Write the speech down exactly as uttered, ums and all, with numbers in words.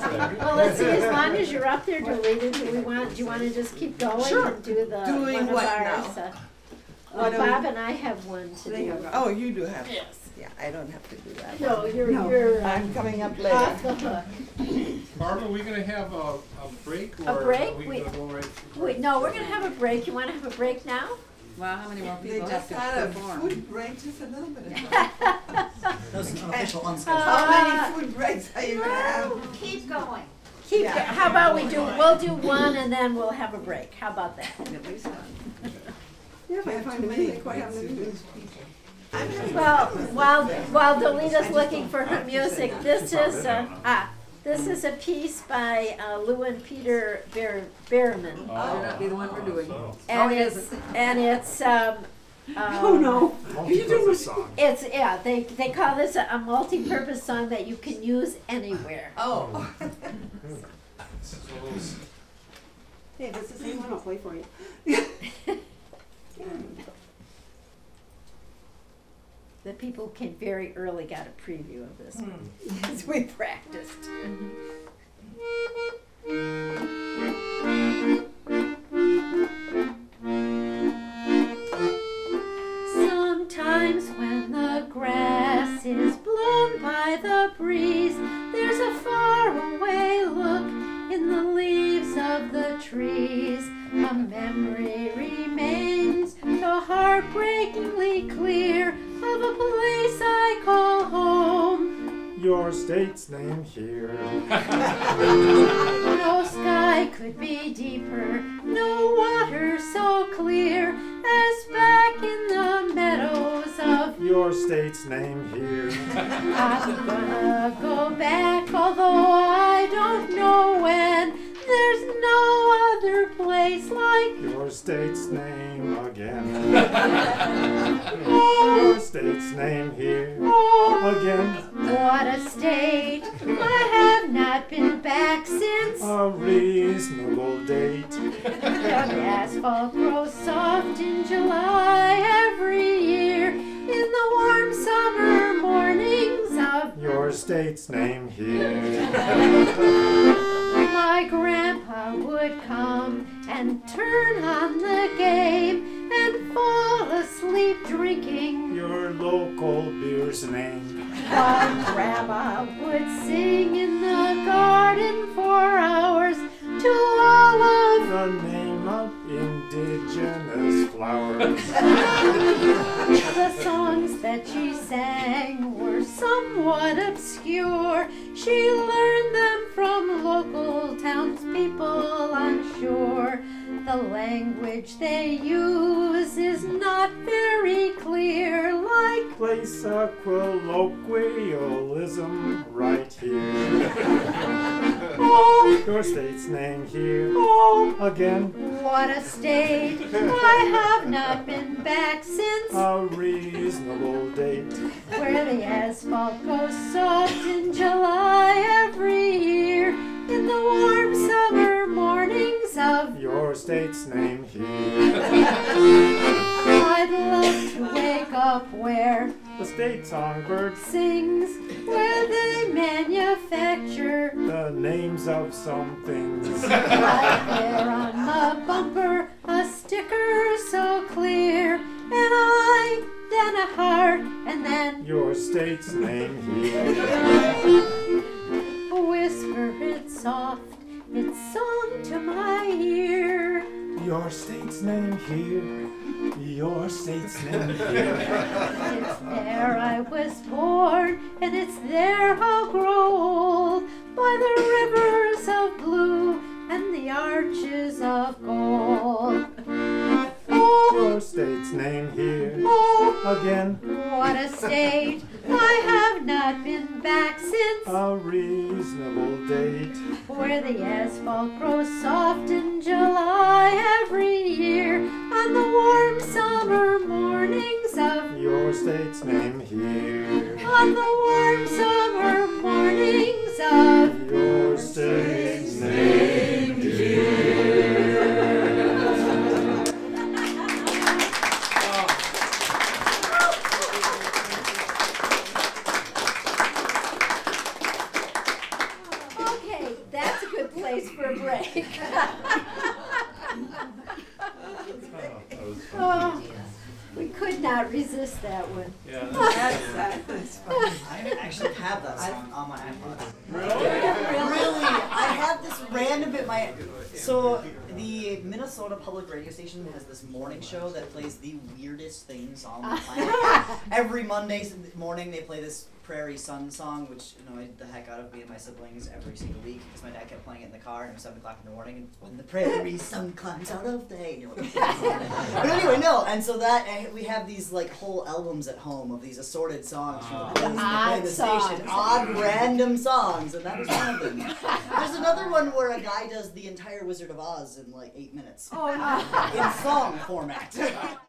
Well, let's see, as long as you're up there, Delita, do we want, do you wanna just keep going Sure. and do the, Doing one of what ours? now? uh, What uh, are we- Bob and I have one to do. Oh, you do have. Yes. Yeah, I don't have to do that. No, one. you're, No. you're uh, I'm coming up off later. the hook. Barbara, are we gonna have a, a break A or break? are we We- gonna go right? Wait, no, we're gonna have a break. You wanna have a break now? Wow, how many more They people have just to had a perform? food break just a little bit ago. That's an unofficial unscheduled. How Uh, many food breaks are you gonna have? Keep going. Keep, Yeah. how about we do, we'll do one and then we'll have a break. How about that? At least one. Yeah, but I find it really quite having to do. I'm having Well, while, while Delita's looking for her music, this is, uh, ah, this is a piece by uh, Lou and Peter Bear, Behrman. Better not be the one we're doing. And Oh, it it's, isn't. and it's, um, Oh, um, no. You do song. it's, yeah, they, they call this a, a multi-purpose song that you can use anywhere. Oh. Hey, that's the same one I'll play for you. The people came very early, got a preview of this one, Hmm. as we practiced. Sometimes when the grass is blown by the breeze, there's a faraway look in the leaves of the trees. A memory remains so heartbreakingly clear of a place I call home. Your state's name here. No sky could be deeper, no water so clear as back in the meadows of. Your state's name here. I'm gonna go back, although I don't know when. There's no other place like. Your state's name again. Your state's name here again. What a state! I have not been back since. A reasonable date. The asphalt grows soft in July every year. In the warm summer mornings of. Your state's name here. My grandpa would come and turn on the game and fall asleep drinking. Your local beer's name. While Grandma would sing in the garden for hours to all of. The name of indigenous flowers. The songs that she sang were somewhat obscure. She learned them from local townspeople, I'm sure. The language they use is not very clear, like. Place a colloquialism right here. Your state's name here again. What a state! I have not been back since. A reasonable date. Where the asphalt goes soft in July every year. In the warm summer mornings of. Your state's name here. I'd love to wake up where. The state songbird. Sings where they manufacture. The names of some things. Right there on the bumper, a sticker so clear. An eye, then a heart, and then. Your state's name here. Whisper it soft, it's sung to my ear. Your state's name here. Your state's name here. It's there I was born, and it's there I'll grow old. By the rivers of blue and the arches of gold. Your state's name here again. What a state! I have not been back since. A reasonable date. Where the asphalt grows soft in July every year. On the warm summer mornings of. Your state's name here. On the warm summer mornings of. Your state's name here. Okay, That's a good place for a break. Oh, we could not resist that one. Yeah. That's, that's funny. I actually have that song on my iPod. Really? Really? I have this random bit. My so the Minnesota Public Radio Station has this morning show that plays the weirdest things on the planet. Every Monday morning they play this Prairie Sun song, which annoyed the heck out of me and my siblings every single week because my dad kept playing it in the car and it was seven o'clock in the morning and when the prairie sun climbs out of the hay. And you're like, but anyway, no. And so that and we have these like whole albums at home of these assorted songs from the plays that play Odd the songs. station, odd random songs, and that was one of them. There's another one where a guy does the entire Wizard of Oz in like eight minutes Oh, no. in song format.